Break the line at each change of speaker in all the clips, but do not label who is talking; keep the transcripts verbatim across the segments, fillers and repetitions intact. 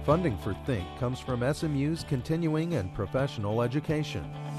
Funding for Think comes from S M U's continuing and professional education.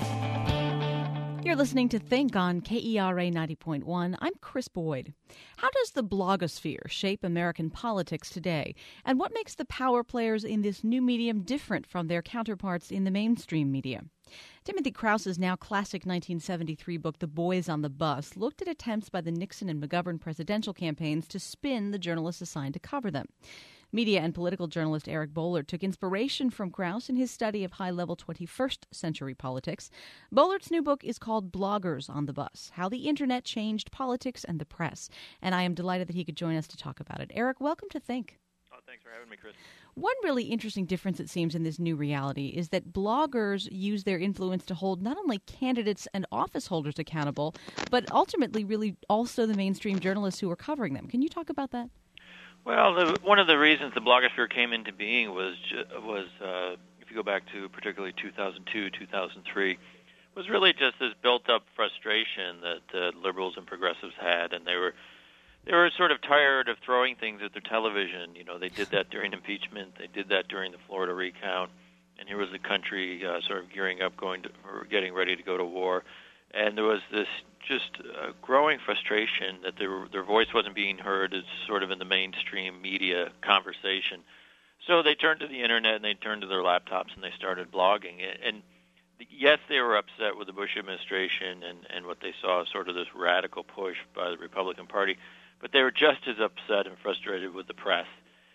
You're listening to Think on K E R A ninety point one. I'm Chris Boyd. How does the blogosphere shape American politics today? And what makes the power players in this new medium different from their counterparts in the mainstream media? Timothy Krause's now classic nineteen seventy-three book, The Boys on the Bus, looked at attempts by the Nixon and McGovern presidential campaigns to spin the journalists assigned to cover them. Media and political journalist Eric Boehlert took inspiration from Krause in his study of high-level twenty-first century politics. Boehlert's new book is called Bloggers on the Bus, How the Internet Changed Politics and the Press. And I am delighted that he could join us to talk about it. Eric, welcome to Think.
Oh, thanks for having me, Chris.
One really interesting difference, it seems, in this new reality is that bloggers use their influence to hold not only candidates and office holders accountable, but ultimately really also the mainstream journalists who are covering them. Can you talk about that?
Well, the, one of the reasons the blogosphere came into being was, was uh, if you go back to particularly two thousand two, two thousand three, was really just this built-up frustration that uh, liberals and progressives had, and they were they were sort of tired of throwing things at their television. You know, they did that during impeachment, they did that during the Florida recount, and here was the country uh, sort of gearing up, going to, or getting ready to go to war, and there was this just uh, growing frustration that their their voice wasn't being heard as sort of in the mainstream media conversation. So they turned to the internet and they turned to their laptops and they started blogging. And yes, they were upset with the Bush administration and, and what they saw as sort of this radical push by the Republican Party, but they were just as upset and frustrated with the press.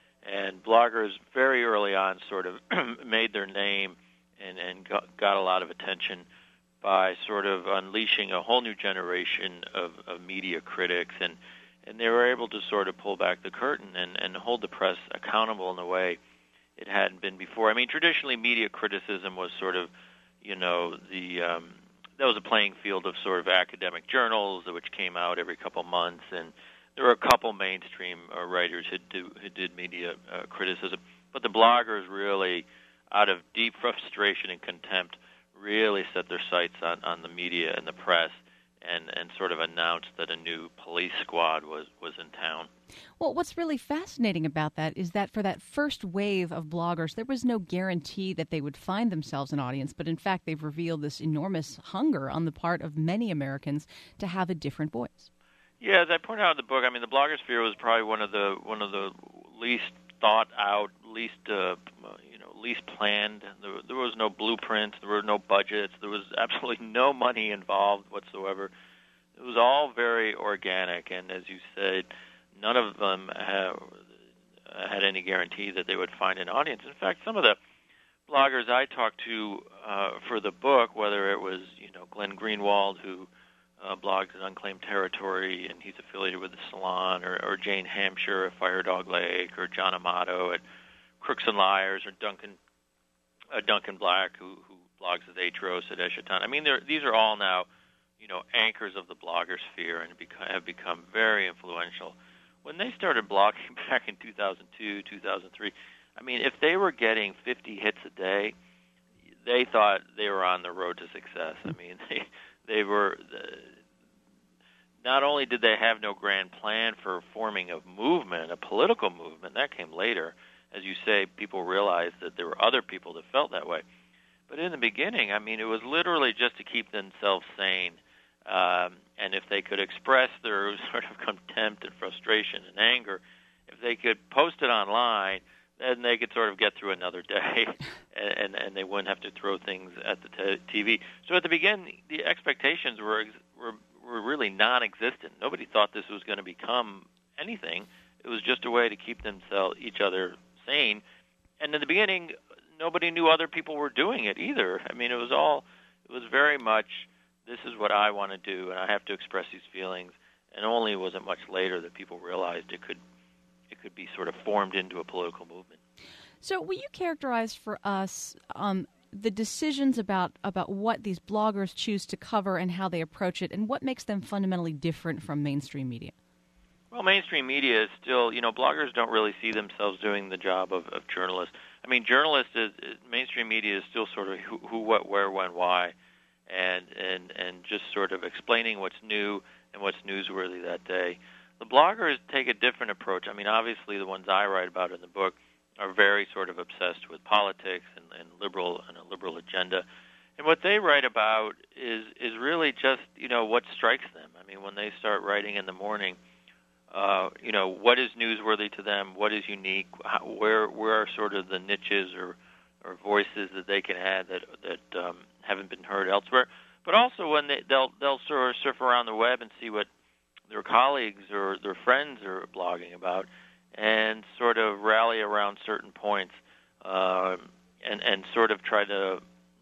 And bloggers very early on sort of made their name and, and got, got a lot of attention by sort of unleashing a whole new generation of, of media critics, and, and they were able to sort of pull back the curtain and, and hold the press accountable in a way it hadn't been before. I mean, traditionally, media criticism was sort of, you know, the um, that was a playing field of sort of academic journals, which came out every couple months, and there were a couple mainstream uh, writers who, do, who did media uh, criticism. But the bloggers really, out of deep frustration and contempt, really set their sights on, on the media and the press and, and sort of announced that a new police squad was, was in town.
Well, what's really fascinating about that is that for that first wave of bloggers, there was no guarantee that they would find themselves an audience, but in fact they've revealed this enormous hunger on the part of many Americans to have a different voice.
Yeah, as I point out in the book, I mean, the blogosphere was probably one of the one of the least thought out, least uh, you know, least planned. There, there was no blueprint. There were no budgets. There was absolutely no money involved whatsoever. It was all very organic, and as you said, none of them have, had any guarantee that they would find an audience. In fact, some of the bloggers I talked to uh, for the book, whether it was you know Glenn Greenwald, who Uh, blogs at Unclaimed Territory, and he's affiliated with the Salon, or, or Jane Hampshire at Firedog Lake, or John Amato at Crooks and Liars, or Duncan uh, Duncan Black, who, who blogs at Atros at Eschaton. I mean, these are all now, you know, anchors of the blogosphere and beca- have become very influential. When they started blogging back in two thousand two, two thousand three, I mean, if they were getting fifty hits a day, they thought they were on the road to success. I mean, they They were, uh, not only did they have no grand plan for forming a movement, a political movement, that came later. As you say, people realized that there were other people that felt that way. But in the beginning, I mean, it was literally just to keep themselves sane. Um, and if they could express their sort of contempt and frustration and anger, if they could post it online, then they could sort of get through another day, and, and, and they wouldn't have to throw things at the t- T V. So at the beginning, the expectations were, were were really non-existent. Nobody thought this was going to become anything. It was just a way to keep themselves, each other sane. And in the beginning, nobody knew other people were doing it either. I mean, it was all, it was very much, this is what I want to do, and I have to express these feelings. And only was it much later that people realized it could it could be sort of formed into a political movement.
So will you characterize for us um, the decisions about, about what these bloggers choose to cover and how they approach it, and what makes them fundamentally different from mainstream media?
Well, mainstream media is still, you know, bloggers don't really see themselves doing the job of, of journalists. I mean, journalists, is, is, mainstream media is still sort of who, who, what, where, when, why, and, and, and just sort of explaining what's new and what's newsworthy that day. The bloggers take a different approach. I mean, obviously the ones I write about in the book are very sort of obsessed with politics and, and liberal and a liberal agenda. And what they write about is is really just, you know, what strikes them. I mean, when they start writing in the morning, uh, you know, what is newsworthy to them, what is unique, how, where where are sort of the niches or, or voices that they can add that that um, haven't been heard elsewhere. But also when they, they'll they'll sort of surf around the web and see what their colleagues or their friends are blogging about, and sort of rally around certain points, um, and and sort of try to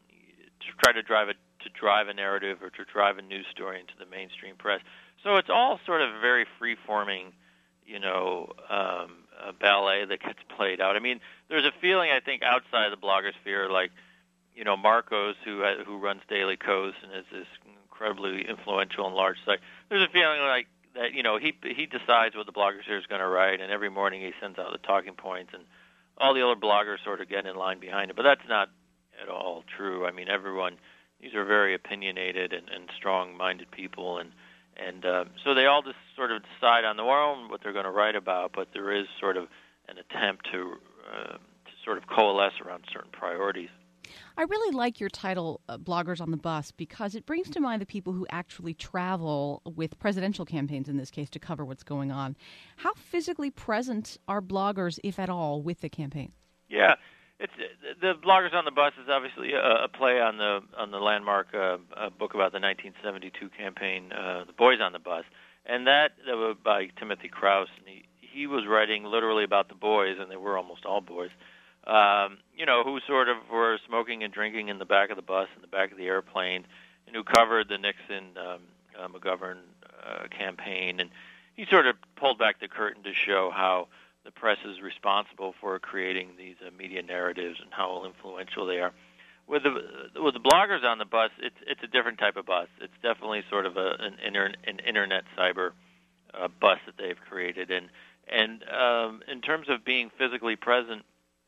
to try to drive a to drive a narrative or to drive a news story into the mainstream press. So it's all sort of very free-forming, you know, um, a ballet that gets played out. I mean, there's a feeling I think outside the blogosphere, like, you know, Marcos, who uh, who runs Daily Kos and is this incredibly influential and large site. There's a feeling like that, you know, he he decides what the blogosphere is going to write, and every morning he sends out the talking points, and all the other bloggers sort of get in line behind it. But that's not at all true. I mean, everyone, these are very opinionated and, and strong-minded people, and and uh, so they all just sort of decide on their own what they're going to write about. But there is sort of an attempt to uh, to sort of coalesce around certain priorities.
I really like your title, uh, Bloggers on the Bus, because it brings to mind the people who actually travel with presidential campaigns, in this case, to cover what's going on. How physically present are bloggers, if at all, with the campaign?
Yeah, it's the Bloggers on the Bus is obviously a, a play on the on the landmark uh, uh, book about the nineteen seventy-two campaign, uh, The Boys on the Bus, and that, that was by Timothy Krause. And he, he was writing literally about the boys, and they were almost all boys. Um, you know, who sort of were smoking and drinking in the back of the bus, in the back of the airplane, and who covered the Nixon um, uh, McGovern uh, campaign. And he sort of pulled back the curtain to show how the press is responsible for creating these uh, media narratives and how influential they are. With the with the bloggers on the bus, it's it's a different type of bus. It's definitely sort of a, an, inter, an internet cyber uh, bus that they've created. And and um, in terms of being physically present,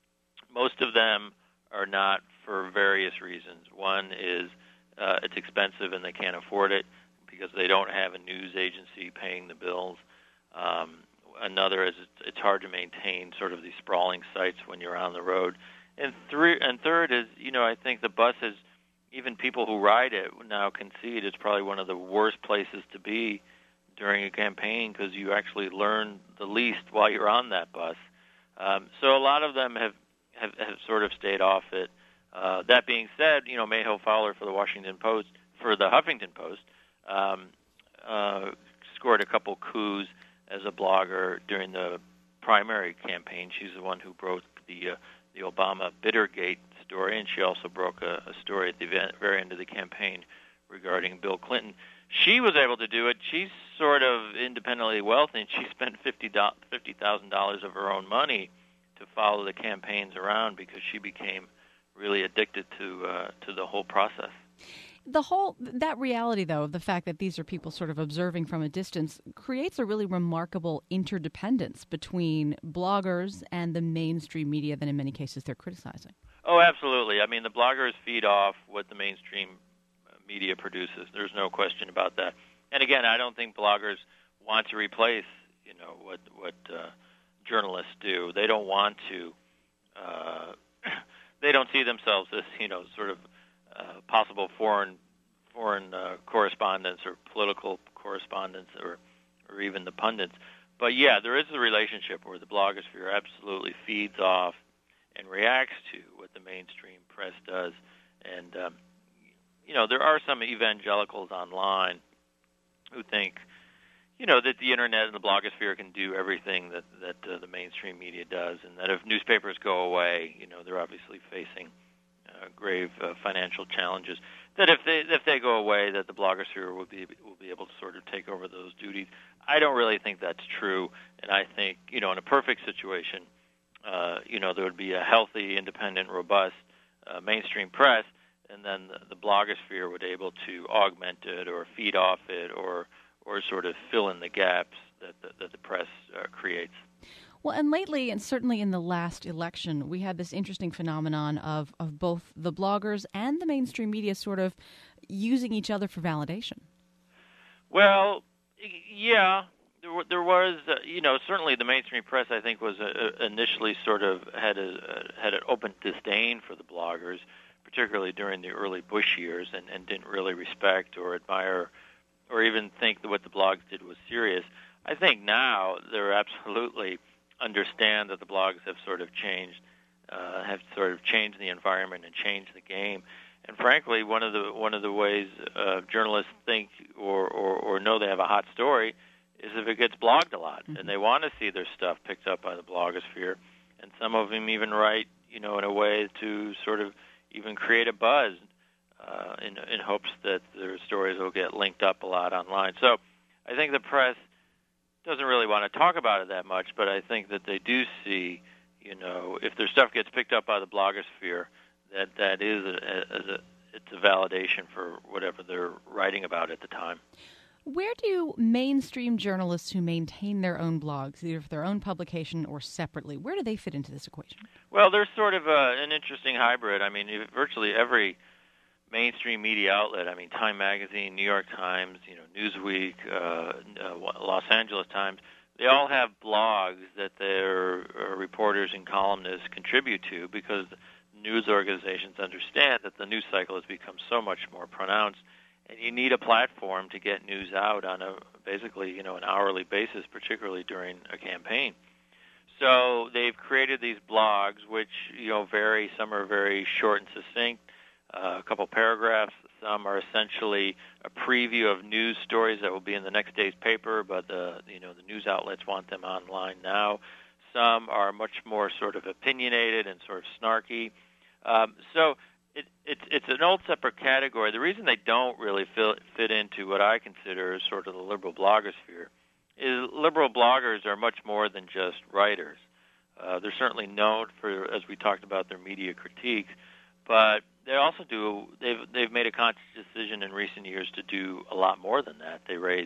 most of them are not for various reasons. One is uh, it's expensive and they can't afford it because they don't have a news agency paying the bills. Um, another is it's, it's hard to maintain sort of these sprawling sites when you're on the road. And three, and third is, you know, I think the bus is, even people who ride it now concede it's probably one of the worst places to be during a campaign because you actually learn the least while you're on that bus. Um, so a lot of them have Have, have sort of stayed off it. Uh, that being said, you know, Mayhill Fowler for the Washington Post, for the Huffington Post, um, uh, scored a couple coups as a blogger during the primary campaign. She's the one who broke the uh, the Obama Bittergate story, and she also broke a, a story at the very end of the campaign regarding Bill Clinton. She was able to do it. She's sort of independently wealthy, and she spent fifty thousand dollars of her own money to follow the campaigns around because she became really addicted to uh, to the whole process.
The whole that reality, though, the fact that these are people sort of observing from a distance, creates a really remarkable interdependence between bloggers and the mainstream media that in many cases they're criticizing.
Oh, absolutely. I mean, the bloggers feed off what the mainstream media produces. There's no question about that. And again, I don't think bloggers want to replace, you know, what what uh, journalists do. They don't want to. Uh, they don't see themselves as, you know, sort of uh, possible foreign foreign uh, correspondents or political correspondents or or even the pundits. But yeah, there is a relationship where the blogosphere absolutely feeds off and reacts to what the mainstream press does. And um, you know, there are some evangelicals online who think, you know, that the internet and the blogosphere can do everything that that uh, the mainstream media does, and that if newspapers go away, you know, they're obviously facing uh, grave uh, financial challenges. That if they if they go away, that the blogosphere will be will be able to sort of take over those duties. I don't really think that's true, and I think, you know, in a perfect situation, uh, you know, there would be a healthy, independent, robust uh, mainstream press, and then the, the blogosphere would be able to augment it or feed off it or or sort of fill in the gaps that the, that the press uh, creates.
Well, and lately, and certainly in the last election, we had this interesting phenomenon of, of both the bloggers and the mainstream media sort of using each other for validation.
Well, yeah, there, w- there was, uh, you know, certainly the mainstream press, I think, was uh, initially sort of had a uh, had an open disdain for the bloggers, particularly during the early Bush years, and, and didn't really respect or admire or even think that what the blogs did was serious. I think now they're absolutely understand that the blogs have sort of changed, uh, have sort of changed the environment and changed the game. And frankly, one of the one of the ways uh, journalists think or, or, or know they have a hot story is if it gets blogged a lot, mm-hmm. and they want to see their stuff picked up by the blogosphere. And some of them even write, you know, in a way to sort of even create a buzz uh, in in hopes that their stories will get linked up a lot online. So I think the press doesn't really want to talk about it that much, but I think that they do see, you know, if their stuff gets picked up by the blogosphere, that that is a, a, a it's a validation for whatever they're writing about at the time.
Where do mainstream journalists who maintain their own blogs, either for their own publication or separately, where do they fit into this equation?
Well, there's sort of a, an interesting hybrid. I mean, virtually every mainstream media outlet, I mean, Time Magazine, New York Times, you know, Newsweek, uh, uh, Los Angeles Times, they all have blogs that their uh, reporters and columnists contribute to because news organizations understand that the news cycle has become so much more pronounced, and you need a platform to get news out on a basically, you know, an hourly basis, particularly during a campaign. So they've created these blogs, which, you know, vary. Some are very short and succinct, uh, a couple paragraphs. Some are essentially a preview of news stories that will be in the next day's paper, but the, you know, the news outlets want them online now. Some are much more sort of opinionated and sort of snarky. Um, so it, it's it's an old separate category. The reason they don't really fit, fit into what I consider as sort of the liberal blogosphere is liberal bloggers are much more than just writers. Uh, they're certainly known for, as we talked about, their media critiques, but they also do. They've they've made a conscious decision in recent years to do a lot more than that. They raise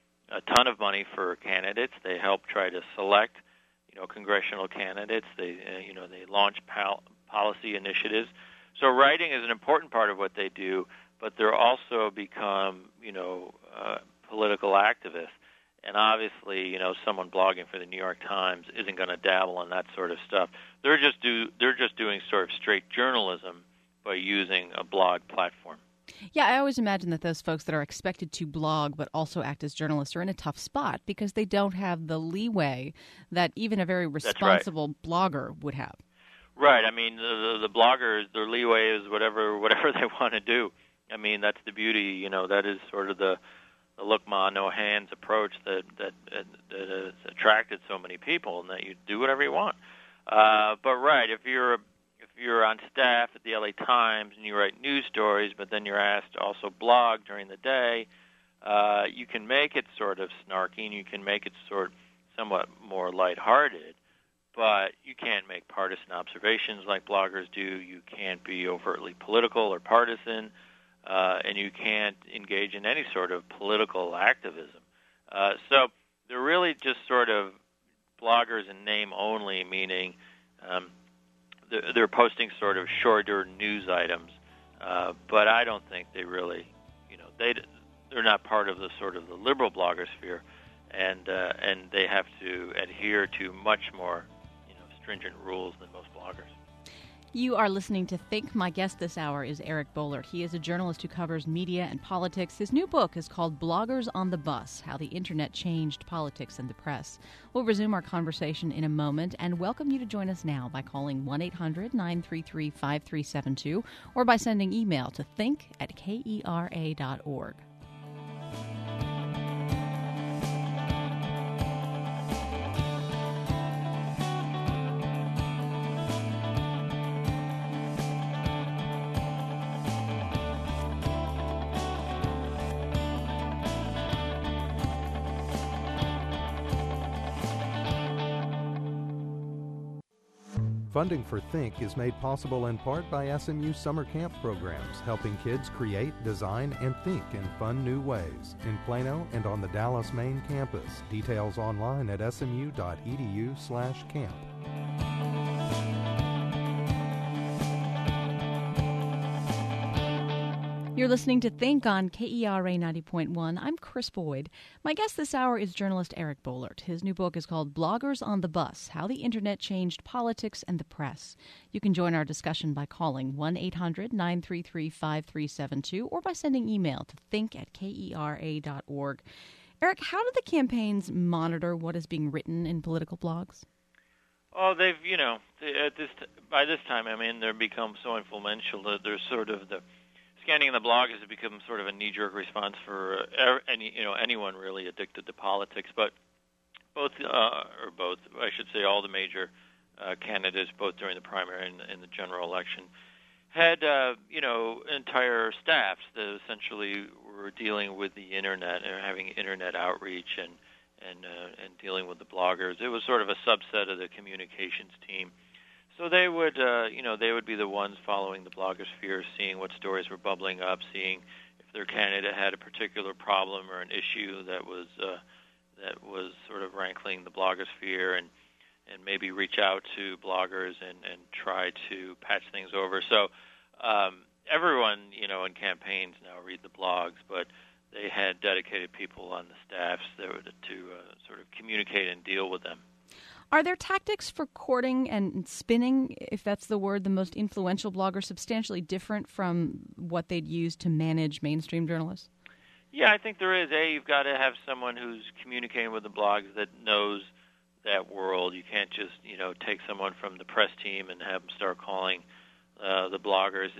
a ton of money for candidates. They help try to select, you know, congressional candidates. They uh, you know they launch pal- policy initiatives. So writing is an important part of what they do, but they're also become, you know, uh, political activists. And obviously, you know, someone blogging for the New York Times isn't going to dabble in that sort of stuff. They're just do they're just doing sort of straight journalism by using a blog platform.
Yeah, I always imagine that those folks that are expected to blog but also act as journalists are in a tough spot because they don't have the leeway that even a very responsible
right.
blogger would have.
Right. I mean, the, the, the bloggers, their leeway is whatever whatever they want to do. I mean, that's the beauty. You know, that is sort of the, the look ma, no hands approach that that that has attracted so many people, and that you do whatever you want. Uh, but right, if you're a if you're on staff at the L A Times and you write news stories, but then you're asked to also blog during the day, uh, you can make it sort of snarky, and you can make it sort of somewhat more lighthearted. But you can't make partisan observations like bloggers do. You can't be overtly political or partisan, uh, and you can't engage in any sort of political activism. Uh, so they're really just sort of bloggers in name only, meaning um, they're, they're posting sort of shorter news items. Uh, but I don't think they really, you know, they they're not part of the sort of the liberal blogosphere, and uh, and they have to adhere to much more stringent rules than most bloggers.
You are listening to Think. My guest this hour is Eric Boehlert. He is a journalist who covers media and politics. His new book is called Bloggers on the Bus, How the Internet Changed Politics and the Press. We'll resume our conversation in a moment and welcome you to join us now by calling one eight hundred nine three three five three seven two or by sending email to think at kera dot org.
Funding for Think is made possible in part by S M U summer camp programs, helping kids create, design, and think in fun new ways in Plano and on the Dallas main campus. Details online at smu dot e d u slash camp.
You're listening to Think on K E R A ninety point one. I'm Chris Boyd. My guest this hour is journalist Eric Boehlert. His new book is called Bloggers on the Bus, How the Internet Changed Politics and the Press. You can join our discussion by calling one eight hundred nine three three five three seven two or by sending email to think at kera dot org. Eric, how do the campaigns monitor what is being written in political blogs?
Oh, they've, you know, at this by this time, I mean, they've become so influential that they're sort of the scanning the blog has become sort of a knee-jerk response for uh, any, you know, anyone really addicted to politics. But both, uh, or both, I should say, all the major uh, candidates, both during the primary and, and the general election, had, uh, you know, entire staffs that essentially were dealing with the internet and having internet outreach and and uh, and dealing with the bloggers. It was sort of a subset of the communications team. So they would, uh, you know, they would be the ones following the blogosphere, seeing what stories were bubbling up, seeing if their candidate had a particular problem or an issue that was uh, that was sort of rankling the blogosphere, and and maybe reach out to bloggers and, and try to patch things over. So um, everyone, you know, in campaigns now read the blogs, but they had dedicated people on the staffs that were to uh, sort of communicate and deal with them.
Are there tactics for courting and spinning, if that's the word, the most influential bloggers substantially different from what they'd use to manage mainstream journalists?
Yeah, I think there is. A, you've got to have someone who's communicating with the blogs that knows that world. You can't just, you know, take someone from the press team and have them start calling uh, the bloggers.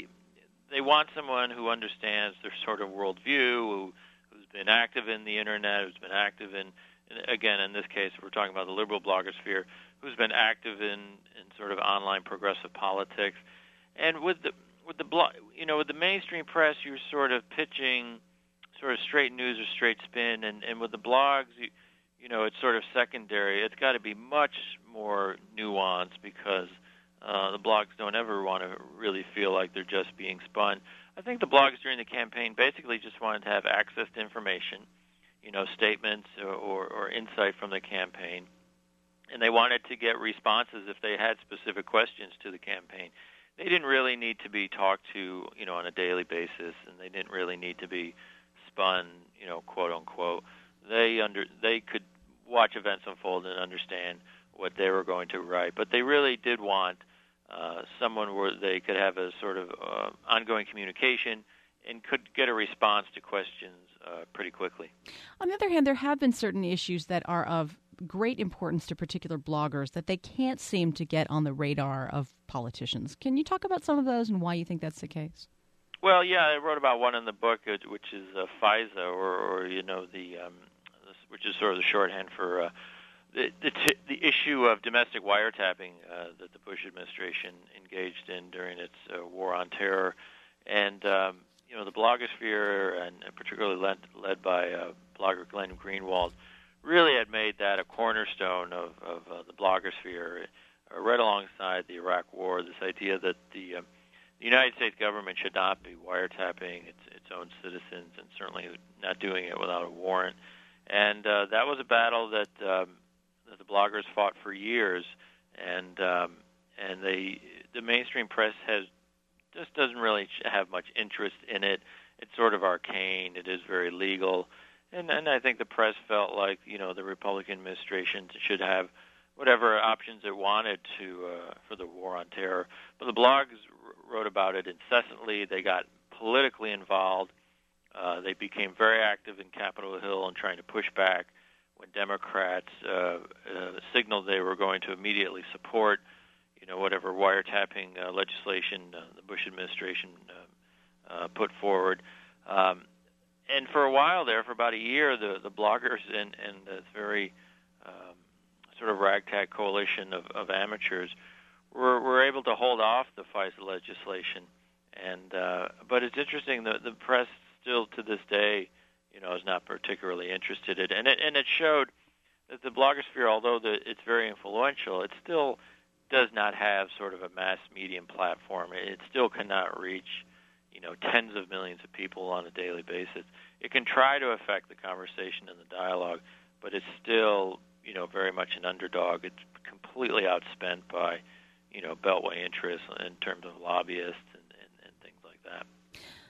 They want someone who understands their sort of worldview, who, who's been active in the internet, who's been active in, again, in this case, we're talking about the liberal blogosphere, who's been active in, in sort of online progressive politics. And with the with the blog, you know, with the mainstream press, you're sort of pitching sort of straight news or straight spin, and, and with the blogs, you, you know, it's sort of secondary. It's got to be much more nuanced because uh, the blogs don't ever want to really feel like they're just being spun. I think the blogs during the campaign basically just wanted to have access to information, you know, statements or, or, or insight from the campaign. And they wanted to get responses if they had specific questions to the campaign. They didn't really need to be talked to, you know, on a daily basis, and they didn't really need to be spun, you know, quote unquote. They under they could watch events unfold and understand what they were going to write. But they really did want uh, someone where they could have a sort of uh, ongoing communication and could get a response to questions uh, pretty quickly.
On the other hand, there have been certain issues that are of great importance to particular bloggers that they can't seem to get on the radar of politicians. Can you talk about some of those and why you think that's the case?
Well, yeah, I wrote about one in the book, which is uh, FISA, or, or you know, the um, which is sort of the shorthand for uh, the the, t- the issue of domestic wiretapping uh, that the Bush administration engaged in during its uh, war on terror, and um, you know, the blogosphere, and, and particularly led, led by uh, blogger Glenn Greenwald, really had made that a cornerstone of, of uh, the blogosphere, uh, right alongside the Iraq War. This idea that the uh, The United States government should not be wiretapping its, its own citizens, and certainly not doing it without a warrant. And uh, that was a battle that, um, that the bloggers fought for years, and um, and they the mainstream press has just doesn't really have much interest in it. It's sort of arcane. It is very legal, and and I think the press felt like, you know, the Republican administration should have whatever options it wanted to uh, for the war on terror. But the blogs wrote about it incessantly. They got politically involved. Uh, they became very active in Capitol Hill and trying to push back when Democrats uh, uh, signaled they were going to immediately support, you know, whatever wiretapping uh, legislation uh, the Bush administration uh, uh, put forward. Um, and for a while there, for about a year, the, the bloggers and, and this very um, sort of ragtag coalition of, of amateurs were, were able to hold off the FISA legislation. And uh, but it's interesting, the, the press still to this day, you know, is not particularly interested in it. And it, and it showed that the blogosphere, although the, it's very influential, it still does not have sort of a mass medium platform. It still cannot reach, you know, tens of millions of people on a daily basis. It can try to affect the conversation and the dialogue, but it's still, you know, very much an underdog. It's completely outspent by, you know, beltway interests in terms of lobbyists and, and, and things like that.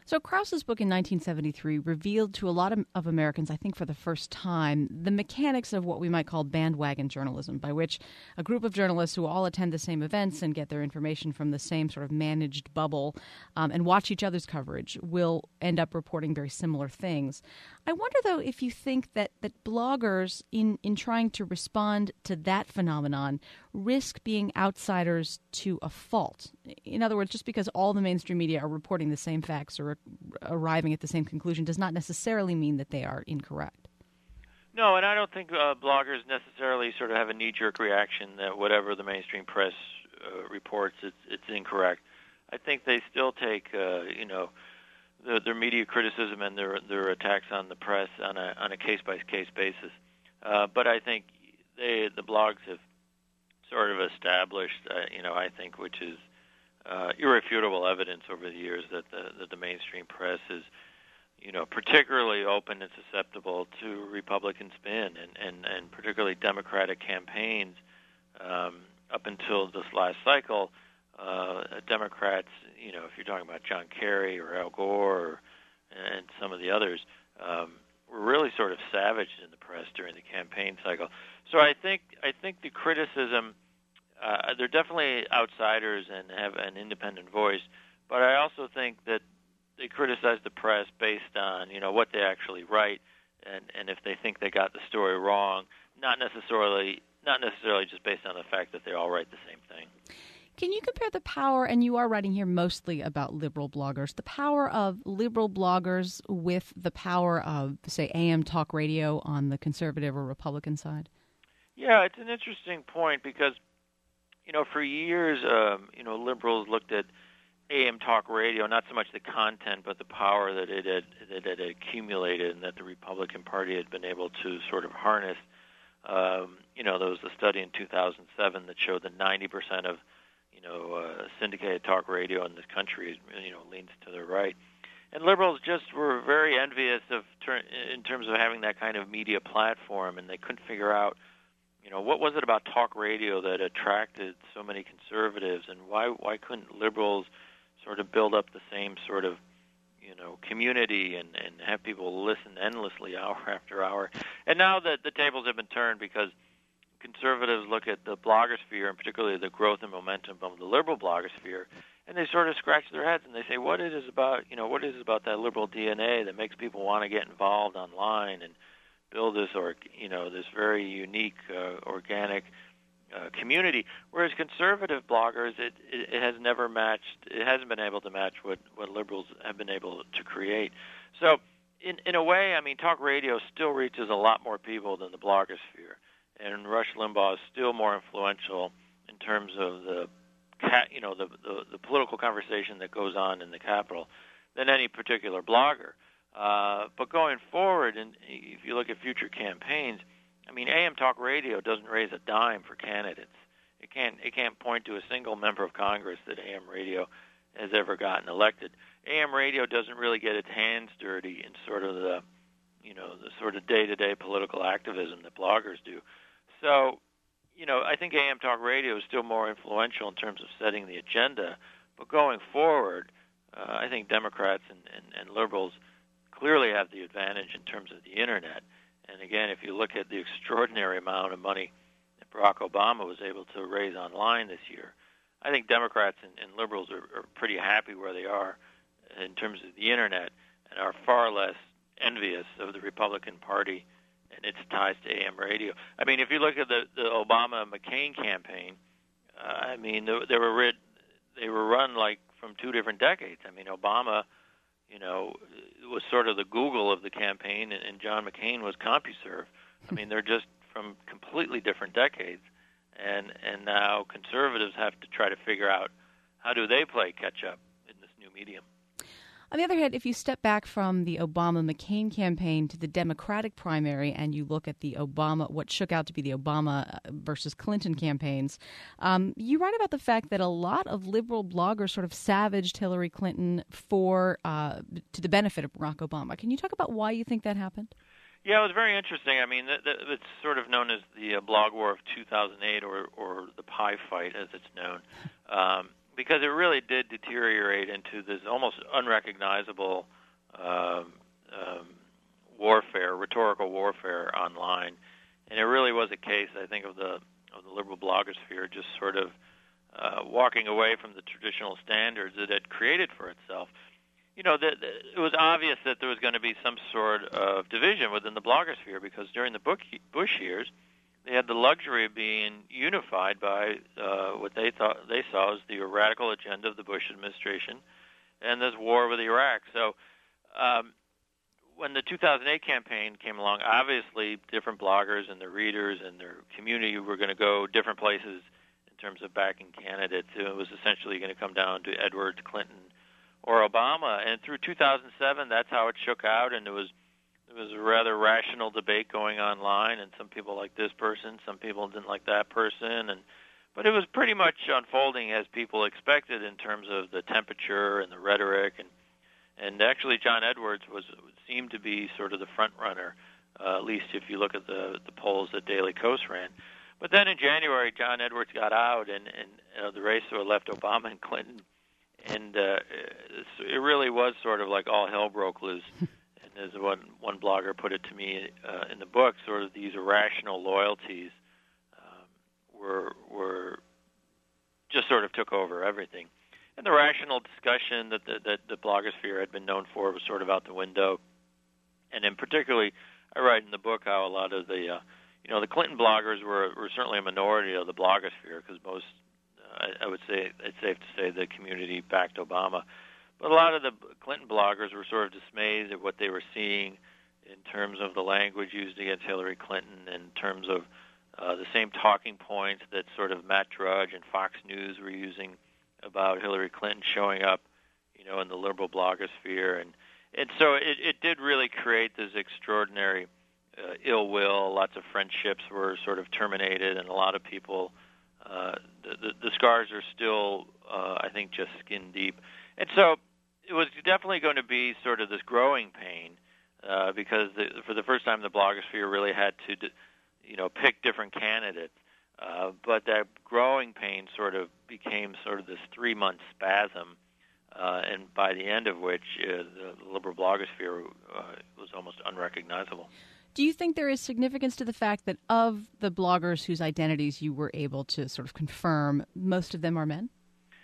So Krause's book in nineteen seventy-three revealed to a lot of, of Americans, I think for the first time, the mechanics of what we might call bandwagon journalism, by which a group of journalists who all attend the same events and get their information from the same sort of managed bubble um, and watch each other's coverage will end up reporting very similar things. I wonder, though, if you think that, that bloggers, in, in trying to respond to that phenomenon, risk being outsiders to a fault. In other words, just because all the mainstream media are reporting the same facts or arriving at the same conclusion does not necessarily mean that they are incorrect.
No, and I don't think uh, bloggers necessarily sort of have a knee-jerk reaction that whatever the mainstream press uh, reports, it's, it's incorrect. I think they still take, uh, you know, the, their media criticism and their their attacks on the press on a on a case-by-case basis. Uh, but I think they the blogs have sort of established, uh, you know, I think, which is uh, irrefutable evidence over the years that the that the mainstream press is, you know, particularly open and susceptible to Republican spin and, and, and particularly Democratic campaigns. Um, up until this last cycle, uh, Democrats, you know, if you're talking about John Kerry or Al Gore or, and some of the others, um, were really sort of savaged in the press during the campaign cycle. So I think I think the criticism, uh, they're definitely outsiders and have an independent voice, but I also think that they criticize the press based on, you know, what they actually write, and, and if they think they got the story wrong, not necessarily not necessarily just based on the fact that they all write the same thing.
Can you compare the power, and you are writing here mostly about liberal bloggers, the power of liberal bloggers with the power of, say, A M talk radio on the conservative or Republican side?
Yeah, it's an interesting point because, you know, for years, um, you know, liberals looked at A M talk radio, not so much the content, but the power that it had, that it had accumulated and that the Republican Party had been able to sort of harness. Um, you know, there was a study in two thousand seven that showed that ninety percent of, you know, uh, syndicated talk radio in this country, you know, leans to the right. And liberals just were very envious of, ter- in terms of having that kind of media platform, and they couldn't figure out, you know, what was it about talk radio that attracted so many conservatives, and why why couldn't liberals sort of build up the same sort of, you know, community and, and have people listen endlessly hour after hour. And now that the tables have been turned because conservatives look at the blogosphere and particularly the growth and momentum of the liberal blogosphere, and they sort of scratch their heads and they say, what it is about, you know, what is it about that liberal D N A that makes people want to get involved online and build this, or you know, this very unique, uh, organic uh, community? Whereas conservative bloggers, it, it, it has never matched, it hasn't been able to match what, what liberals have been able to create. So, in in a way, I mean, talk radio still reaches a lot more people than the blogosphere. And Rush Limbaugh is still more influential in terms of the, you know, the, the, the political conversation that goes on in the Capitol than any particular blogger. Uh, but going forward, and if you look at future campaigns, I mean, A M talk radio doesn't raise a dime for candidates. It can't it can't point to a single member of Congress that A M radio has ever gotten elected. A M radio doesn't really get its hands dirty in sort of the, you know, the sort of day-to-day political activism that bloggers do. So, you know, I think A M talk radio is still more influential in terms of setting the agenda. But going forward, uh, I think Democrats and, and, and liberals clearly have the advantage in terms of the Internet. And again, if you look at the extraordinary amount of money that Barack Obama was able to raise online this year, I think Democrats and, and liberals are, are pretty happy where they are in terms of the Internet and are far less envious of the Republican Party and its ties to A M radio. I mean, if you look at the, the Obama-McCain campaign, uh, I mean, they, they were rid, they were run like from two different decades. I mean, Obama, you know, was sort of the Google of the campaign, and, and John McCain was CompuServe. I mean, they're just from completely different decades, and and now conservatives have to try to figure out how do they play catch-up in this new medium.
On the other hand, if you step back from the Obama-McCain campaign to the Democratic primary and you look at the Obama, what shook out to be the Obama versus Clinton campaigns, um, you write about the fact that a lot of liberal bloggers sort of savaged Hillary Clinton for uh, to the benefit of Barack Obama. Can you talk about why you think that happened?
Yeah, it was very interesting. I mean, th- th- it's sort of known as the uh, blog war of two thousand eight, or, or the pie fight, as it's known. Um, because it really did deteriorate into this almost unrecognizable um, um, warfare, rhetorical warfare online. And it really was a case, I think, of the of the liberal blogosphere just sort of uh, walking away from the traditional standards it had created for itself. You know, the, the, it was obvious that there was going to be some sort of division within the blogosphere because during the Bush years, they had the luxury of being unified by uh, what they thought they saw as the radical agenda of the Bush administration and this war with Iraq. So um, when the two thousand eight campaign came along, obviously different bloggers and their readers and their community were going to go different places in terms of backing candidates. It was essentially going to come down to Edwards, Clinton, or Obama. And through two thousand seven, that's how it shook out, and it was it was a rather rational debate going online, and some people liked this person, some people didn't like that person, and but it was pretty much unfolding as people expected in terms of the temperature and the rhetoric, and and actually John Edwards was seemed to be sort of the front runner, uh, at least if you look at the the polls that Daily Kos ran. But then in January, John Edwards got out, and and uh, the race sort of left Obama and Clinton. And uh, it really was sort of like all hell broke loose. And as one, one blogger put it to me uh, in the book, sort of these irrational loyalties um, were were just sort of took over everything. And the rational discussion that the, that the blogosphere had been known for was sort of out the window. And then particularly, I write in the book how a lot of the, uh, you know, the Clinton bloggers were, were certainly a minority of the blogosphere because most I would say it's safe to say the community backed Obama. But a lot of the Clinton bloggers were sort of dismayed at what they were seeing in terms of the language used against Hillary Clinton, in terms of uh, the same talking points that sort of Matt Drudge and Fox News were using about Hillary Clinton showing up, you know, in the liberal blogosphere. And, and so it, it did really create this extraordinary uh, ill will. Lots of friendships were sort of terminated, and a lot of people... Uh, the, the, the scars are still, uh, I think, just skin deep. And so it was definitely going to be sort of this growing pain uh, because the, for the first time the blogosphere really had to, you know, pick different candidates. Uh, but that growing pain sort of became sort of this three-month spasm, uh, and by the end of which uh, the liberal blogosphere uh, was almost unrecognizable.
Do you think there is significance to the fact that of the bloggers whose identities you were able to sort of confirm, most of them are men?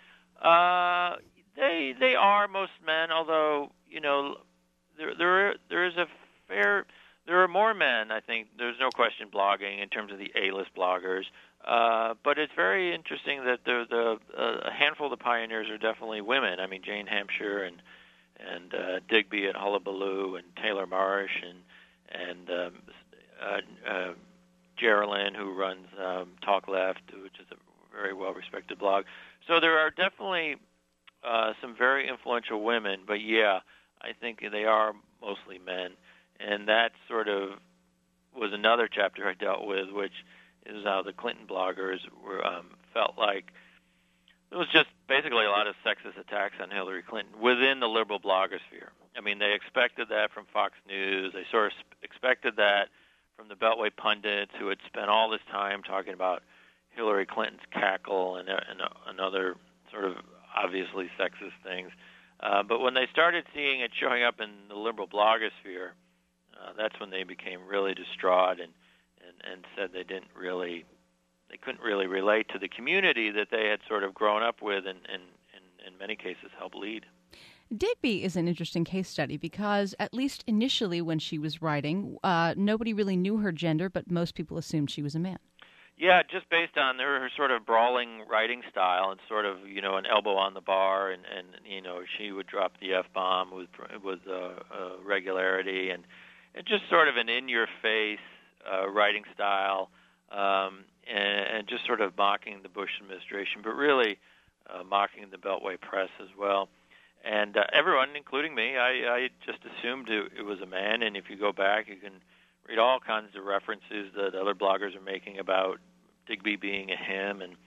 Uh, they they are most men, although, you know, there there there is a fair there are more men, I think. There's no question blogging in terms of the A-list bloggers. Uh, but it's very interesting that the the uh, a handful of the pioneers are definitely women. I mean, Jane Hampshire and and uh, Digby at Hullabaloo and Taylor Marsh and and um, uh, uh, Geraldine, who runs um, Talk Left, which is a very well-respected blog. So there are definitely uh, some very influential women, but yeah, I think they are mostly men. And that sort of was another chapter I dealt with, which is how the Clinton bloggers were um, felt like there was just basically a lot of sexist attacks on Hillary Clinton within the liberal blogosphere. I mean, they expected that from Fox News. They sort of expected that from the Beltway pundits who had spent all this time talking about Hillary Clinton's cackle and, and, and other sort of obviously sexist things. Uh, but when they started seeing it showing up in the liberal blogosphere, uh, that's when they became really distraught and, and, and said they didn't really, they couldn't really relate to the community that they had sort of grown up with and, and, and in many cases helped lead.
Digby is an interesting case study because, at least initially when she was writing, uh, nobody really knew her gender, but most people assumed she was a man.
Yeah, just based on her, her sort of brawling writing style and sort of, you know, an elbow on the bar, and, and you know, she would drop the F-bomb with with uh, uh, regularity, and, and just sort of an in-your-face uh, writing style, um, and, and just sort of mocking the Bush administration, but really uh, mocking the Beltway press as well. And uh, everyone, including me, I, I just assumed it, it was a man. And if you go back, you can read all kinds of references that other bloggers are making about Digby being a him. And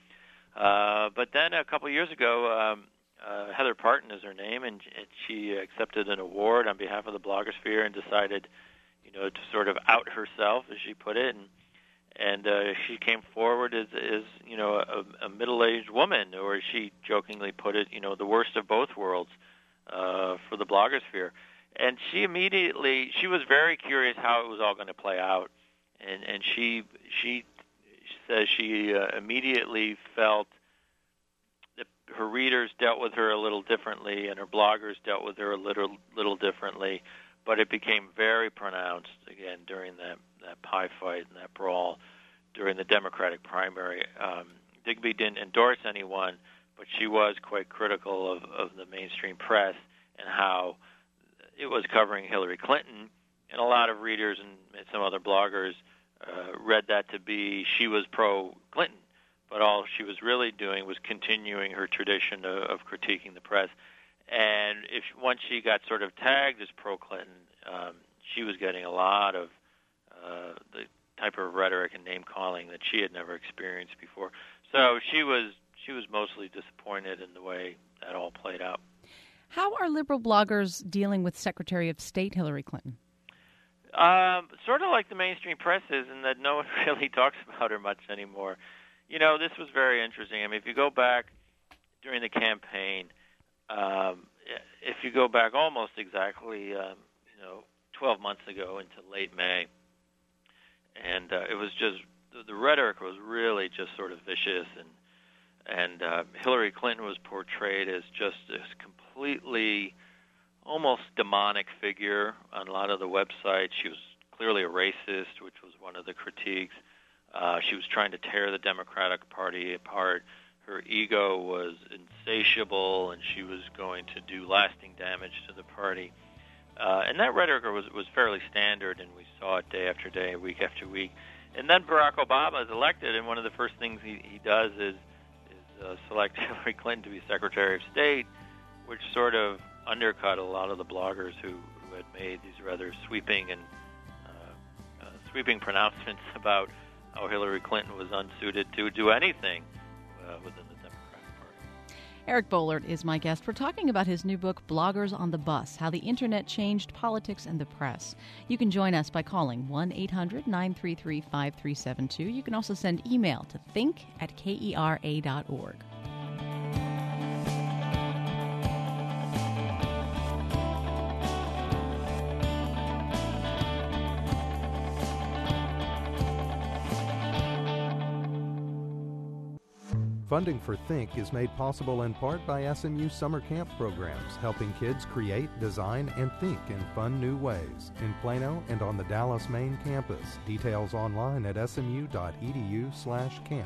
uh, but then a couple of years ago, um, uh, Heather Parton is her name, and, and she accepted an award on behalf of the blogosphere and decided, you know, to sort of out herself, as she put it. And And uh, she came forward as, as you know, a, a middle-aged woman, or as she jokingly put it, you know, the worst of both worlds uh, for the blogosphere. And she immediately, she was very curious how it was all going to play out. And, and she she says she uh, immediately felt that her readers dealt with her a little differently, and her bloggers dealt with her a little little differently. But it became very pronounced, again, during that, that pie fight and that brawl during the Democratic primary. Um, Digby didn't endorse anyone, but she was quite critical of, of the mainstream press and how it was covering Hillary Clinton. And a lot of readers and some other bloggers uh, read that to be she was pro-Clinton. But all she was really doing was continuing her tradition of, of critiquing the press. And if once she got sort of tagged as pro-Clinton, um, she was getting a lot of uh, the type of rhetoric and name-calling that she had never experienced before. So she was she was mostly disappointed in the way that all played out.
How are liberal bloggers dealing with Secretary of State Hillary Clinton?
Um, sort of like the mainstream press is, in that no one really talks about her much anymore. You know, this was very interesting. I mean, if you go back during the campaign, Um, if you go back almost exactly, um, you know, twelve months ago into late May, and uh, it was just the, the rhetoric was really just sort of vicious, and and uh, Hillary Clinton was portrayed as just this completely, almost demonic figure on a lot of the websites. She was clearly a racist, which was one of the critiques. Uh, she was trying to tear the Democratic Party apart. Her ego was insatiable, and she was going to do lasting damage to the party. Uh, and that rhetoric was, was fairly standard, and we saw it day after day, week after week. And then Barack Obama is elected, and one of the first things he, he does is, is uh, select Hillary Clinton to be Secretary of State, which sort of undercut a lot of the bloggers who, who had made these rather sweeping and uh, uh, sweeping pronouncements about how Hillary Clinton was unsuited to do anything Uh, within the Democratic Party.
Eric Boehlert is my guest. We're talking about his new book, Bloggers on the Bus, How the Internet Changed Politics and the Press. You can join us by calling one eight hundred nine three three five three seven two. You can also send email to think at kera dot org.
Funding for Think is made possible in part by S M U summer camp programs, helping kids create, design, and think in fun new ways in Plano and on the Dallas main campus. Details online at smu dot e d u slash camp.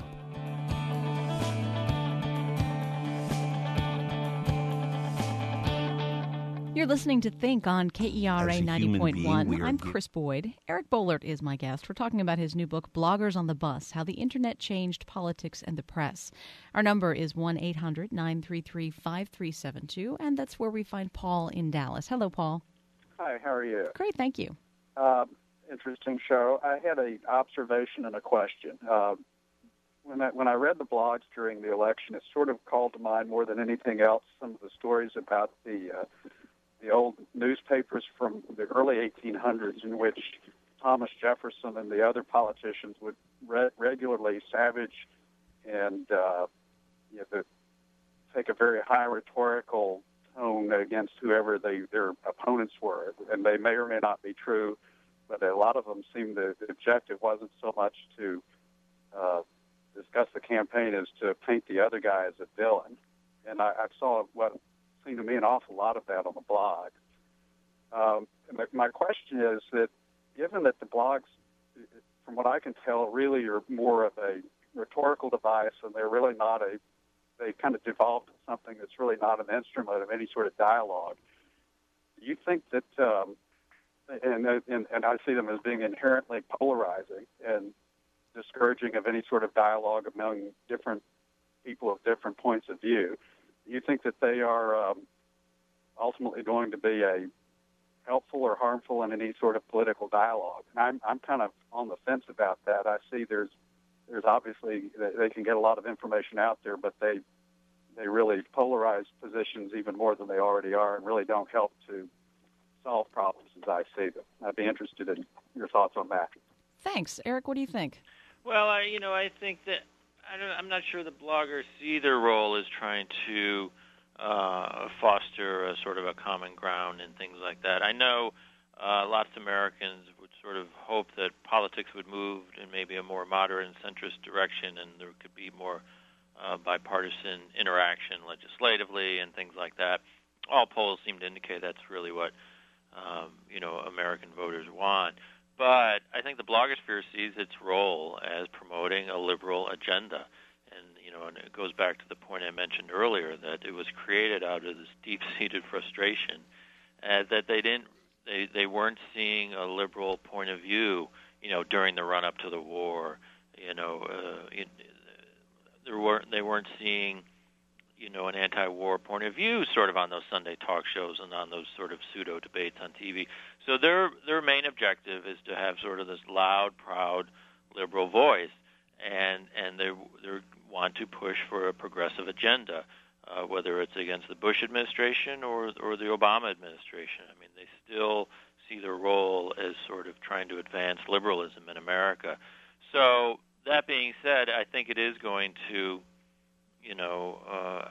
You're listening to Think on K E R A ninety point one. I'm
ge-
Chris Boyd. Eric Boehlert is my guest. We're talking about his new book, Bloggers on the Bus, How the Internet Changed Politics and the Press. Our number is one eight hundred nine three three five three seven two, and that's where we find Paul in Dallas. Hello, Paul.
Hi, how are you?
Great, thank you.
Uh, interesting show. I had an observation and a question. Uh, when I, when I read the blogs during the election, it sort of called to mind more than anything else some of the stories about the uh, the old newspapers from the early eighteen hundreds, in which Thomas Jefferson and the other politicians would re- regularly savage and uh, you know, the, take a very high rhetorical tone against whoever they, their opponents were. And they may or may not be true, but a lot of them seem the, the objective wasn't so much to uh, discuss the campaign as to paint the other guy as a villain. And I, I saw what seemed to me an awful lot of that on the blog. Um, and my, my question is that given that the blogs, from what I can tell, really are more of a rhetorical device, and they're really not a, they kind of devolved into something that's really not an instrument of any sort of dialogue. Do you think that, um, and, and, and I see them as being inherently polarizing and discouraging of any sort of dialogue among different people of different points of view, do you think that they are um, ultimately going to be a helpful or harmful in any sort of political dialogue? And I'm I'm kind of on the fence about that. I see there's there's obviously they can get a lot of information out there, but they they really polarize positions even more than they already are, and really don't help to solve problems as I see them. I'd be interested in your thoughts on that.
Thanks. Eric, what do you think?
Well, I, you know, I think that I don't, I'm not sure the bloggers see their role as trying to uh, foster a sort of a common ground and things like that. I know uh, lots of Americans would sort of hope that politics would move in maybe a more moderate and centrist direction, and there could be more uh, bipartisan interaction legislatively and things like that. All polls seem to indicate that's really what um, you know American voters want. But I think the blogosphere sees its role as promoting a liberal agenda. And, you know, and it goes back to the point I mentioned earlier, that it was created out of this deep-seated frustration uh, that they didn't, they, they weren't seeing a liberal point of view, you know, during the run-up to the war. You know, uh, it, there weren't, they weren't seeing, you know, an anti-war point of view sort of on those Sunday talk shows and on those sort of pseudo debates on T V. So their their main objective is to have sort of this loud, proud, liberal voice, and and they they want to push for a progressive agenda, uh, whether it's against the Bush administration or or the Obama administration. I mean, they still see their role as sort of trying to advance liberalism in America. So that being said, I think it is going to you know, uh,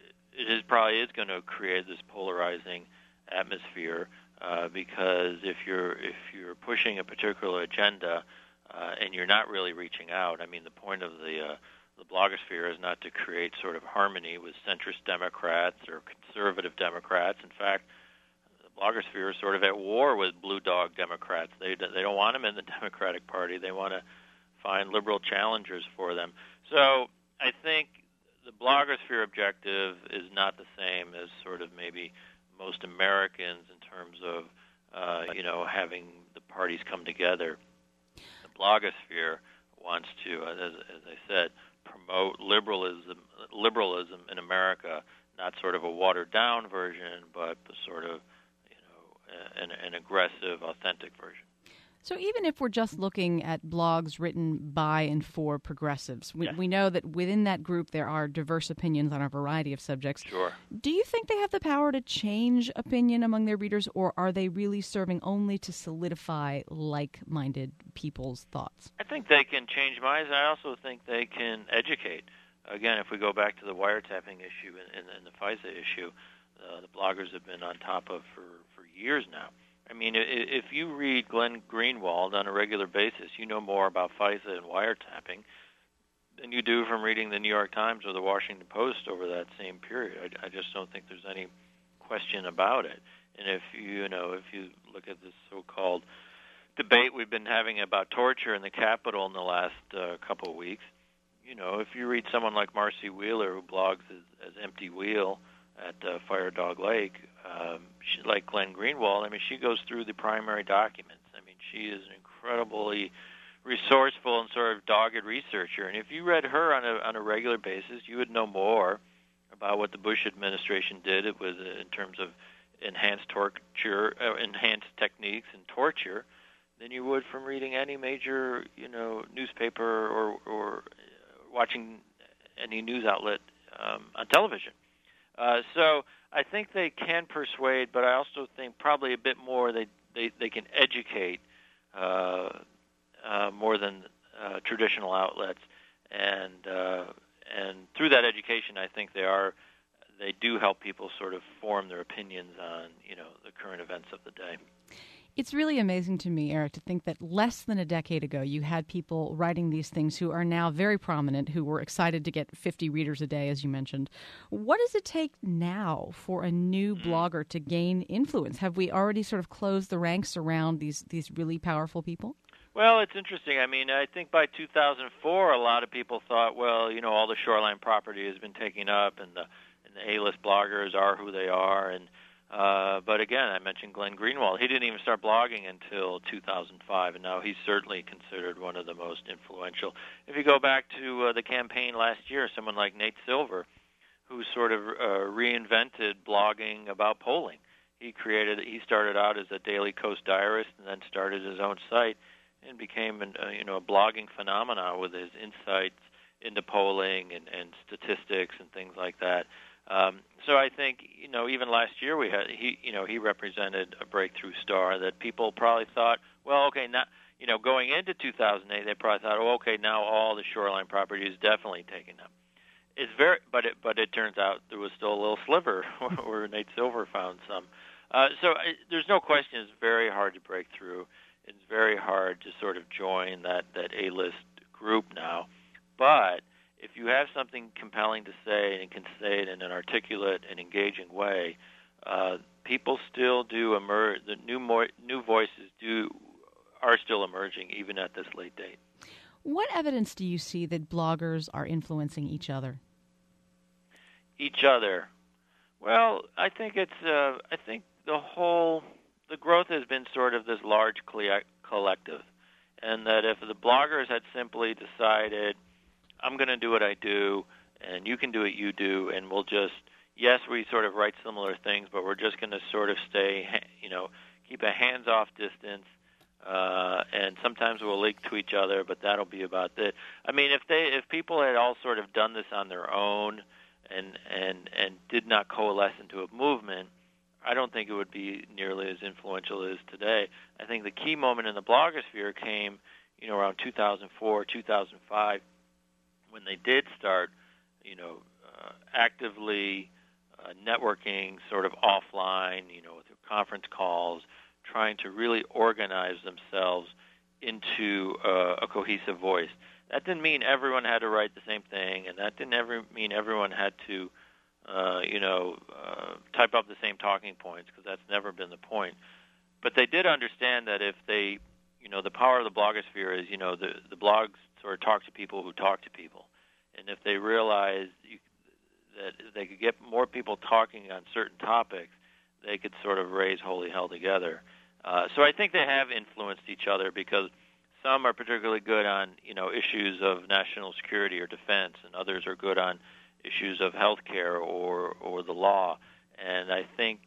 it is probably is going to create this polarizing atmosphere uh, because if you're if you're pushing a particular agenda uh, and you're not really reaching out, I mean, the point of the uh, the blogosphere is not to create sort of harmony with centrist Democrats or conservative Democrats. In fact, the blogosphere is sort of at war with blue dog Democrats. They they don't want them in the Democratic Party. They want to find liberal challengers for them. So I think the blogosphere objective is not the same as sort of maybe most Americans in terms of, uh, you know, having the parties come together. The blogosphere wants to, as, as I said, promote liberalism, liberalism in America, not sort of a watered-down version, but the sort of, you know, an, an aggressive, authentic version.
So even if we're just looking at blogs written by and for progressives, we,
yes.
we know that within that group there are diverse opinions on a variety of subjects.
Sure.
Do you think they have the power to change opinion among their readers, or are they really serving only to solidify like-minded people's thoughts?
I think they can change minds. I also think they can educate. Again, if we go back to the wiretapping issue and, and, and the FISA issue, uh, the bloggers have been on top of for, for years now. I mean, if you read Glenn Greenwald on a regular basis, you know more about FISA and wiretapping than you do from reading the New York Times or the Washington Post over that same period. I, I just don't think there's any question about it. And if you, you know, if you look at this so-called debate we've been having about torture in the Capitol in the last uh, couple of weeks, you know, if you read someone like Marcy Wheeler, who blogs as, as Empty Wheel at uh, Fire Dog Lake, um, she, like Glenn Greenwald, I mean, she goes through the primary documents. I mean, she is an incredibly resourceful and sort of dogged researcher. And if you read her on a on a regular basis, you would know more about what the Bush administration did. It was uh, in terms of enhanced torture, uh, enhanced techniques and torture, than you would from reading any major, you know, newspaper or or watching any news outlet um, on television. Uh, so I think they can persuade, but I also think probably a bit more they they, they can educate uh, uh, more than uh, traditional outlets, and uh, and through that education, I think they are they do help people sort of form their opinions on, you know, the current events of the day.
It's really amazing to me, Eric, to think that less than a decade ago you had people writing these things who are now very prominent, who were excited to get fifty readers a day, as you mentioned. What does it take now for a new mm. blogger to gain influence? Have we already sort of closed the ranks around these, these really powerful people?
Well, it's interesting. I mean, I think by two thousand four, a lot of people thought, well, you know, all the shoreline property has been taken up, and the, and the A-list bloggers are who they are, and Uh, but again, I mentioned Glenn Greenwald. He didn't even start blogging until two thousand five, and now he's certainly considered one of the most influential. If you go back to uh, the campaign last year, someone like Nate Silver, who sort of uh, reinvented blogging about polling. He created. He started out as a Daily Coast diarist, and then started his own site, and became an, uh, you know a blogging phenomenon with his insights into polling and, and statistics and things like that. Um, so I think, you know, even last year we had he, you know, he represented a breakthrough star that people probably thought, well, okay, now, you know, going into two thousand eight, they probably thought, oh, okay, now all the shoreline property is definitely taken up. It's very, but it, but it turns out there was still a little sliver where Nate Silver found some. Uh, so I, there's no question it's very hard to break through. It's very hard to sort of join that, that A-list group now. But if you have something compelling to say and can say it in an articulate and engaging way, uh, people still do emerge. The new mo- new voices do are still emerging even at this late date.
What evidence do you see that bloggers are influencing each other?
Each other. Well, I think it's. Uh, I think the whole the growth has been sort of this large collective, and that if the bloggers had simply decided, I'm going to do what I do, and you can do what you do, and we'll just, yes, we sort of write similar things, but we're just going to sort of stay, you know, keep a hands-off distance, uh, and sometimes we'll link to each other, but that'll be about it. I mean, if they, if people had all sort of done this on their own and and and did not coalesce into a movement, I don't think it would be nearly as influential as today. I think the key moment in the blogosphere came, you know, around two thousand four, two thousand five, when they did start, you know, uh, actively uh, networking sort of offline, you know, through conference calls, trying to really organize themselves into uh, a cohesive voice. That didn't mean everyone had to write the same thing, and that didn't ever mean everyone had to, uh, you know, uh, type up the same talking points, because that's never been the point. But they did understand that if they, you know, the power of the blogosphere is, you know, the, the blogs sort of talk to people who talk to people. And if they realized you, that they could get more people talking on certain topics, they could sort of raise holy hell together. Uh, so I think they have influenced each other, because some are particularly good on, you know, issues of national security or defense, and others are good on issues of healthcare or or the law. And I think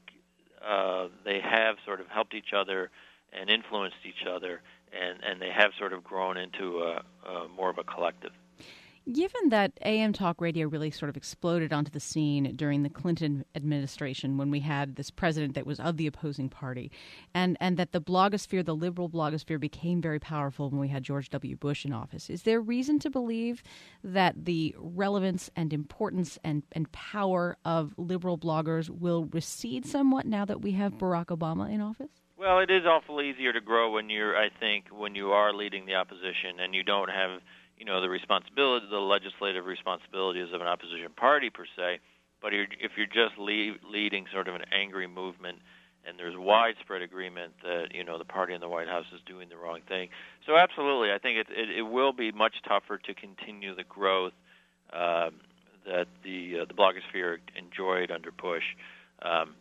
uh, they have sort of helped each other and influenced each other, and, and they have sort of grown into a, a more of a collective.
Given that A M Talk Radio really sort of exploded onto the scene during the Clinton administration, when we had this president that was of the opposing party, and, and that the blogosphere, the liberal blogosphere, became very powerful when we had George W. Bush in office, is there reason to believe that the relevance and importance and, and power of liberal bloggers will recede somewhat now that we have Barack Obama in office?
Well, it is awful easier to grow when you're, I think, when you are leading the opposition and you don't have, you know, the responsibility, the legislative responsibilities of an opposition party per se, but you're, if you're just lead, leading sort of an angry movement and there's widespread agreement that, you know, the party in the White House is doing the wrong thing. So absolutely, I think it, it, it will be much tougher to continue the growth um, that the uh, the blogosphere enjoyed under Bush. Um,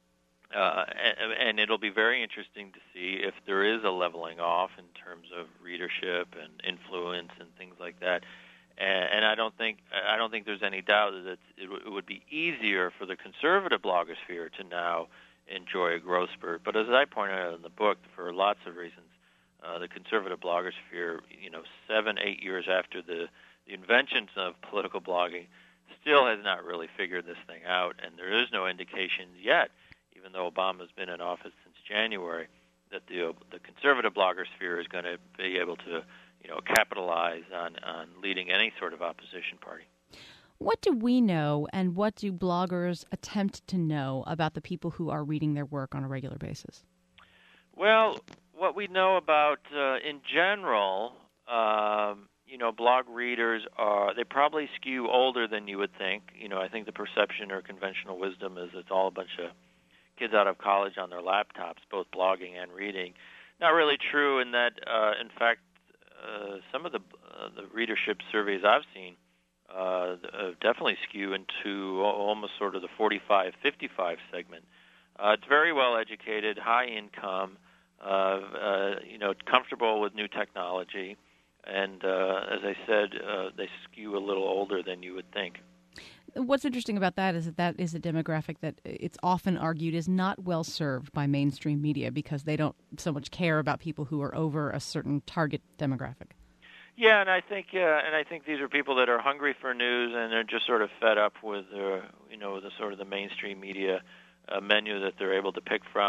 Uh, and, and it'll be very interesting to see if there is a leveling off in terms of readership and influence and things like that. And, and I don't think I don't think there's any doubt that it's, it, w- it would be easier for the conservative blogosphere to now enjoy a growth spurt. But as I pointed out in the book, for lots of reasons, uh, the conservative blogosphere, you know, seven, eight years after the, the inventions of political blogging, still has not really figured this thing out, and there is no indication yet, even though Obama's been in office since January, that the the conservative blogosphere is going to be able to, you know, capitalize on, on leading any sort of opposition party.
What do we know, and what do bloggers attempt to know about the people who are reading their work on a regular basis?
Well, what we know about, uh, in general, um, you know, blog readers are, they probably skew older than you would think. You know, I think the perception or conventional wisdom is it's all a bunch of kids out of college on their laptops, both blogging and reading. Not really true in that, uh, in fact, uh, some of the uh, the readership surveys I've seen uh, definitely skew into almost sort of the forty-five fifty-five segment. Uh, it's very well educated, high income, uh, uh, you know, comfortable with new technology, and uh, as I said, uh, they skew a little older than you would think.
What's interesting about that is that that is a demographic that it's often argued is not well served by mainstream media because they don't so much care about people who are over a certain target demographic.
Yeah, and I think uh, and I think these are people that are hungry for news and they're just sort of fed up with uh, you know the sort of the mainstream media uh, menu that they're able to pick from.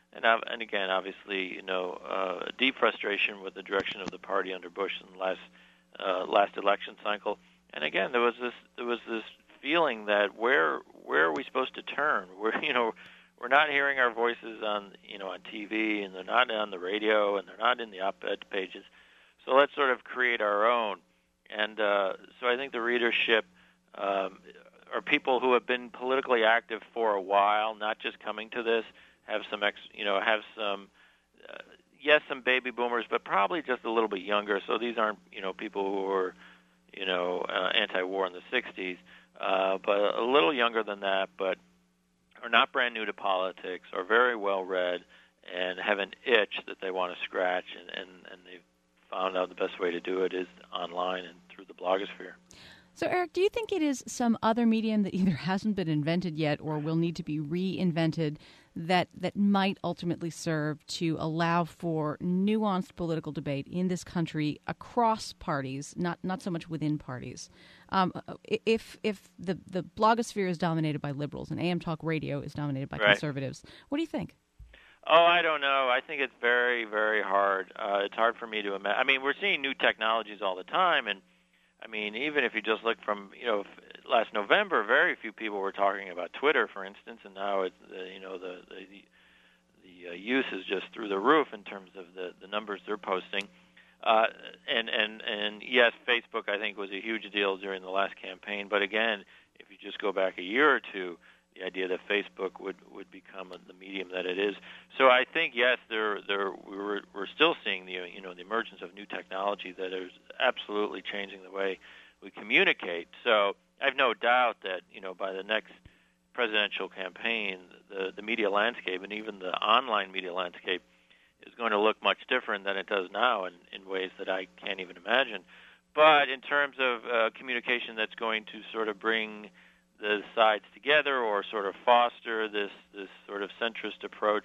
and and again, obviously, you know, uh, deep frustration with the direction of the party under Bush in the last uh, last election cycle. And again, there was this there was this feeling that where where are we supposed to turn? We're you know we're not hearing our voices on you know on T V, and they're not on the radio, and they're not in the op-ed pages. So let's sort of create our own. And uh, so I think the readership um, are people who have been politically active for a while, not just coming to this. Have some ex, you know, have some, uh, yes, some baby boomers, but probably just a little bit younger. So these aren't, you know, people who were, you know, uh, anti-war in the sixties, uh, but a little younger than that, but are not brand new to politics, are very well read, and have an itch that they want to scratch, and, and, and they've found out the best way to do it is online and through the blogosphere.
So, Eric, do you think it is some other medium that either hasn't been invented yet or will need to be reinvented that that might ultimately serve to allow for nuanced political debate in this country across parties, not not so much within parties? Um, if if the, the blogosphere is dominated by liberals and A M Talk Radio is dominated by
right.
conservatives, what do you think?
Oh, I don't know. I think it's very, very hard. Uh, it's hard for me to imagine. I mean, we're seeing new technologies all the time, and I mean, even if you just look from, you know, last November, very few people were talking about Twitter, for instance, and now it's, the, you know, the the, the uh, use is just through the roof in terms of the, the numbers they're posting. Uh, and, and, and yes, Facebook, I think, was a huge deal during the last campaign. But again, if you just go back a year or two, the idea that Facebook would, would become the medium that it is. So I think, yes, there there we're we're still seeing the you know the emergence of new technology that is absolutely changing the way we communicate. So I have no doubt that you know by the next presidential campaign, the the media landscape and even the online media landscape is going to look much different than it does now in, in ways that I can't even imagine. But in terms of uh, communication that's going to sort of bring the sides together or sort of foster this, this sort of centrist approach,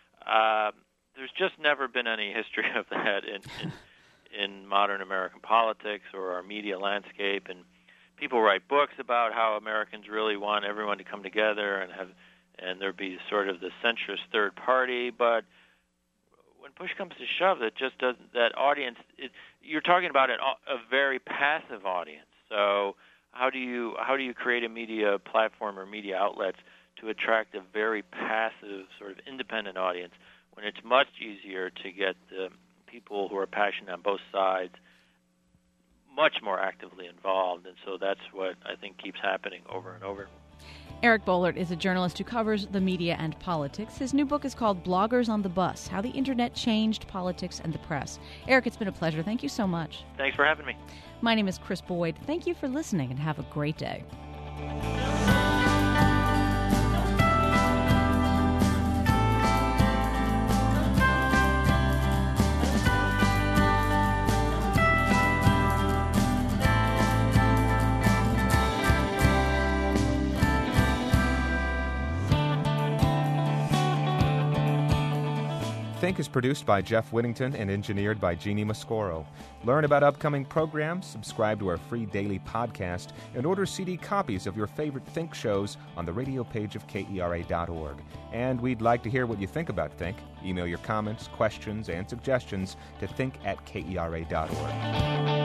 uh, there's just never been any history of that in, in in modern American politics or our media landscape. And people write books about how Americans really want everyone to come together and have and there be sort of the centrist third party. But when push comes to shove, that just doesn't. That audience, it, you're talking about an, a very passive audience. So How do you how do you create a media platform or media outlets to attract a very passive, sort of independent audience when it's much easier to get the people who are passionate on both sides much more actively involved? And so that's what I think keeps happening over and over.
Eric Boehlert is a journalist who covers the media and politics. His new book is called Bloggers on the Bus, How the Internet Changed Politics and the Press. Eric, it's been a pleasure. Thank you so much.
Thanks for having me.
My name is Chris Boyd. Thank you for listening and have a great day.
Think is produced by Jeff Whittington and engineered by Jeannie Mascoro. Learn about upcoming programs, subscribe to our free daily podcast, and order C D copies of your favorite Think shows on the radio page of K E R A dot org. And we'd like to hear what you think about Think. Email your comments, questions, and suggestions to think at K E R A dot org.